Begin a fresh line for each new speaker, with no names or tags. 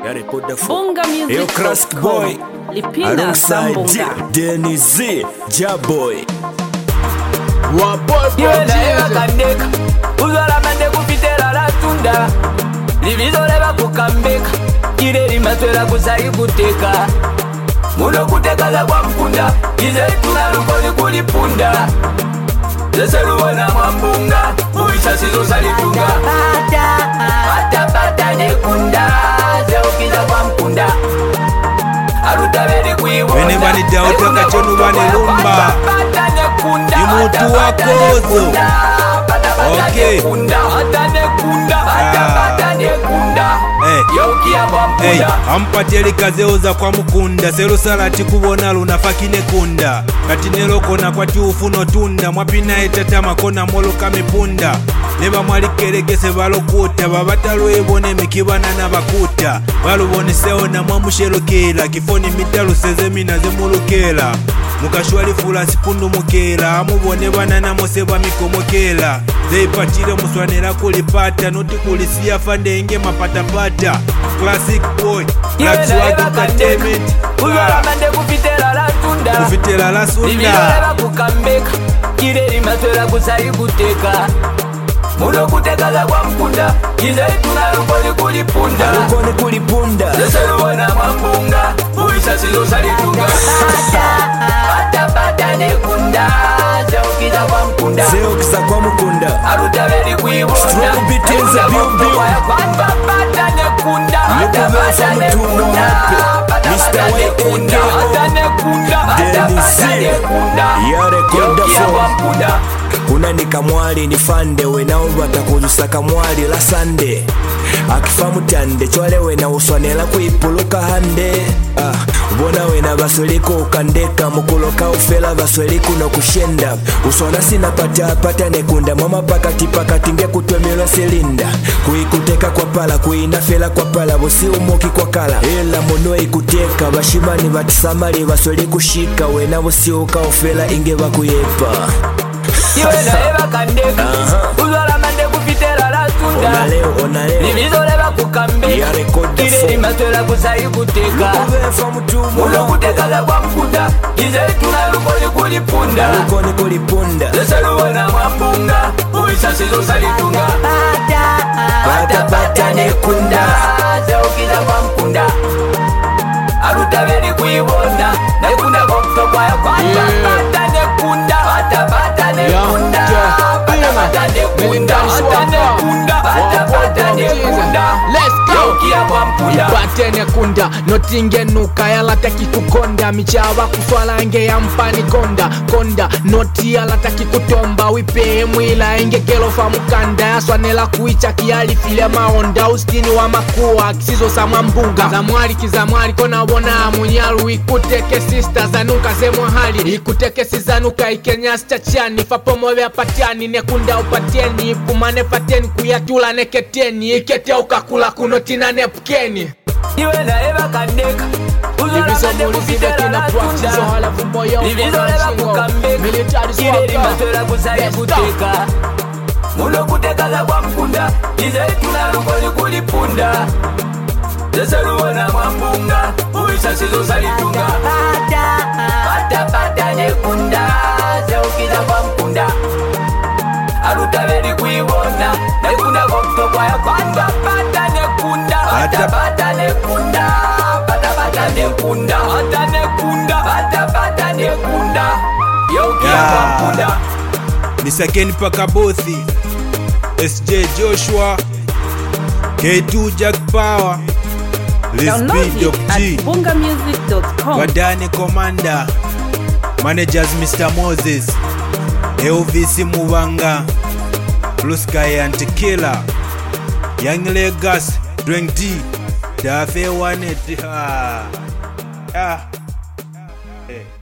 Bunga Music
Crask Boy
Lipina
alongside
Sambunga
Dennis Jaboy
Yela kandeka uzala mande kupitela la tunda livizole bakukambeka kile limatwela kusayi kuteka muno kutekaza kwa mkunda ize tunalukoli kulipunda zeseluwena mwambunga uisha sizo salitunga pata nekunda zeukiza kwa mkunda alutabeli kuiwona
wene banida utaka chonu bane lumba imutu wakozo okay Hey, ampateli kazeuza kwa mukunda selo salati kubona lunafakine kunda kati nelokona kwati ufuno tunda mwapina etata makona molo kamepunda neba mwalikeregese balokuta babatalwebone mikibana na bakuta balubonisewo na mwamusherokela kifoni mitalu sezemina zemulukela mukashwali fula sipundu mukela amubone banana mosebwa mikomokela zeipatile muswanela kulipata noti kulisiya fandenge mapatapata Classic Boy Black Swag Entertainment
uzolamande kufitela la tunda
kufitela la sunda
libizolela kukambeka kile limatwela kusayi kuteka muno kutekaza kwa mkunda ize tunalukoli kulipunda zeseluwena mwambunga uisha sizo salitunga pata nekunda zeukiza kwa mkunda alutabeli kuiwona
Strong beat in the building.
pata nekunda
unanika mwali ni fande wenaulwata kuzusaka mwali la sande akifa mutande chwale wena uswanela kuipuluka hande ubona wena basweliko ukandeka mukuloka ufela basweliku no kushenda uswana sina pata nekunda mama pakati nge kutwemelo silinda kuikuteka kwa pala kuinafela kwa pala busi umoki kwa kala ela muno ikuteka bashimani batisamali basweli kushika wena busi uka ufela inge bakuyepa
Yela eba kandeka uzola mande kupitela la tunda livizole bakukambeka kile limatwela kusayi kuteka muno kutekaza kwa mkunda ize tunalukoli kulipunda zeseluwena mwambunga uisha sizo salitunga pata nekunda zeukiza kwa mkunda alutabeli kuiwona nekunda kokutokwayo pata nekunda pata nekunda
Batene kunda notinge nuka yalataki kukonda michava kuswalange ya mpani konda noti yalataki kutomba wipe mwila enge kelofa mukanda yaswanela kuicha kiali file maonda ustini wa makuwa kisizo sa mwambunga zamwali kona wona munyalu ikuteke sista zanuka zemwa hali ikuteke sizanuka ikenyasi chachani fapomove apatiani nekunda upatieni pumane pateni kuyatula neketeni ikete ukakula kunotina nepukeni
Yela eba kandeka uzolamande kupitela la tunda livizole bakukambeka kile limatwela kusayi kuteka muno kutekaza kwa mkunda ize tunalukoli kulipunda zeseluwena mwambunga uisha sizo salitunga pata nekunda zeukiza kwa mkunda alutabeli kuiwona nekunda kokutokwayo pata nekunda pata nekunda yokia kwa mkunda
Nisakeni paka bothi SJ Joshua K2 Jack Power
Download
Lisby Doc
it
G
at bungamusic.com.
Wadani Commander Managers Mr. Moses Elvis Mubanga Blue Sky Antikilla Young Legas Drink D Dafe One It Hey